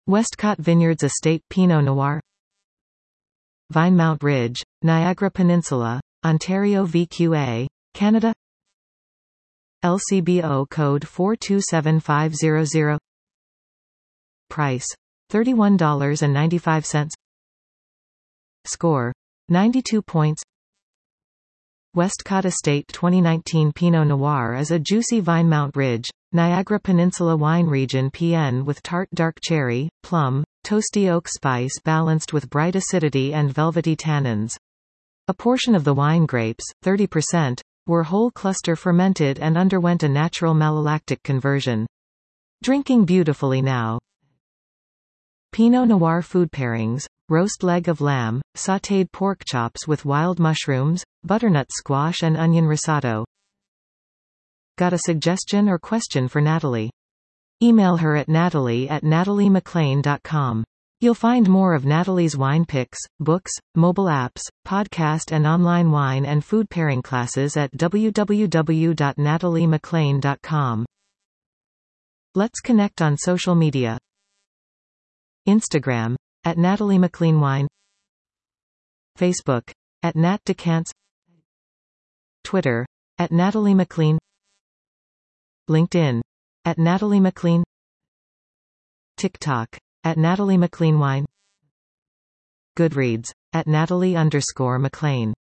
Westcott Vineyards Estate Pinot Noir. Vinemount Ridge, Niagara Peninsula, Ontario VQA, Canada. LCBO code 427500. Price $31.95. Score 92 points. Westcott Estate 2019 Pinot Noir is a juicy Vinemount Ridge, Niagara Peninsula wine region PN with tart dark cherry, plum, toasty oak spice balanced with bright acidity and velvety tannins. A portion of the wine grapes, 30%, were whole cluster fermented and underwent a natural malolactic conversion. Drinking beautifully now. Pinot Noir food pairings: roast leg of lamb, sautéed pork chops with wild mushrooms, butternut squash and onion risotto. Got a suggestion or question for Natalie? Email her at natalie@nataliemaclean.com. You'll find more of Natalie's wine picks, books, mobile apps, podcast and online wine and food pairing classes at www.nataliemaclean.com. Let's connect on social media. Instagram, @NatalieMacleanWine. Facebook, @NatDecants. Twitter, @NatalieMaclean. LinkedIn, @NatalieMaclean. TikTok, @NatalieMacleanWine. Goodreads, @Natalie_MacLean.